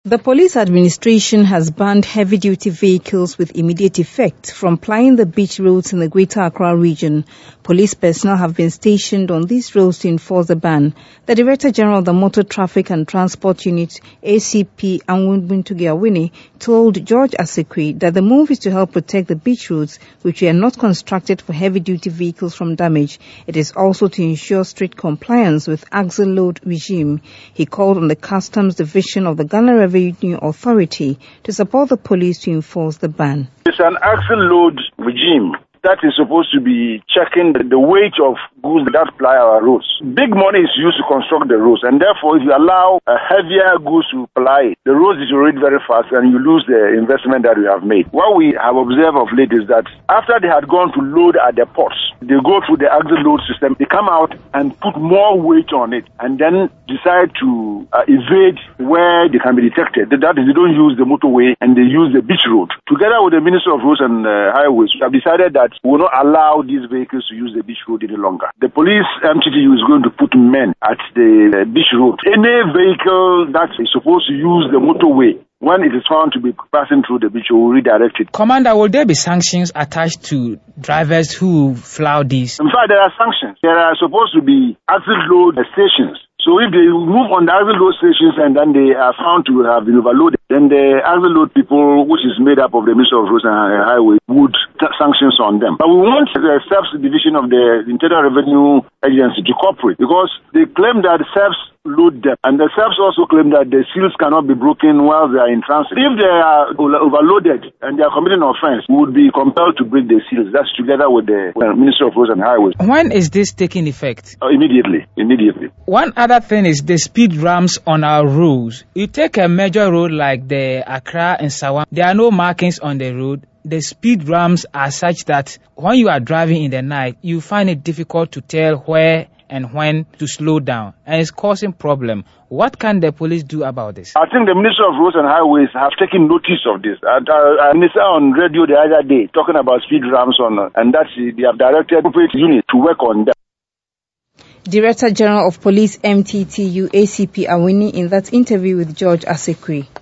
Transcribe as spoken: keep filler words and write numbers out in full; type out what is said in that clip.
The police administration has banned heavy-duty vehicles with immediate effect from plying the beach roads in the Greater Accra region. Police personnel have been stationed on these roads to enforce the ban. The Director General of the Motor Traffic and Transport Unit, A C P Anwubuntugi-Awini, told George Asekwe that the move is to help protect the beach roads, which were not constructed for heavy-duty vehicles from damage. It is also to ensure strict compliance with axle load regime. He called on the Customs Division of the Ghana Revenue Authority to support the police to enforce the ban. It's an axle load regime that is supposed to be checking the weight of goods that ply our roads. Big money is used to construct the roads, and therefore if you allow a heavier goods to ply, the roads deteriorate very fast and you lose the investment that we have made. What we have observed of late is that after they had gone to load at the ports, they go through the axle load system, they come out and put more weight on it and then decide to uh, evade where they can be detected. That is, they don't use the motorway and they use the beach road. Together with the Minister of Roads and uh, Highways, we have decided that we will not allow these vehicles to use the beach road any longer. The police M T T U is going to put men at the uh, beach road. Any vehicle that is supposed to use the motorway, when it is found to be passing through the beach, we will redirect it. Commander, will there be sanctions attached to drivers who flout these? In fact, there are sanctions. There are supposed to be axle load stations. So if they move on the axle load stations and then they are found to have been overloaded, then the axle load people, which is made up of the Minister of Roads and Highways, would t- sanctions on them. But we want the S E F division of the Internal Revenue Agency to cooperate, because they claim that S E Fs load them, and the S E Fs also claim that the seals cannot be broken while they are in transit. If they are overloaded and they are committing an offense, we would be compelled to break the seals. That's together with the Minister of Roads and Highways. When is this taking effect? Uh, immediately. Immediately. One other thing is the speed ramps on our roads. You take a major road like the Accra and Sawam, there are no markings on the road. The speed ramps are such that when you are driving in the night, you find it difficult to tell where and when to slow down, and it's causing problem. What can the police do about this? I think the Minister of Roads and Highways have taken notice of this. I, I, I listened on radio the other day talking about speed ramps on, and that's they have directed appropriate unit to work on that. Director General of Police M T T U A C P Awini in that interview with George Asekwe.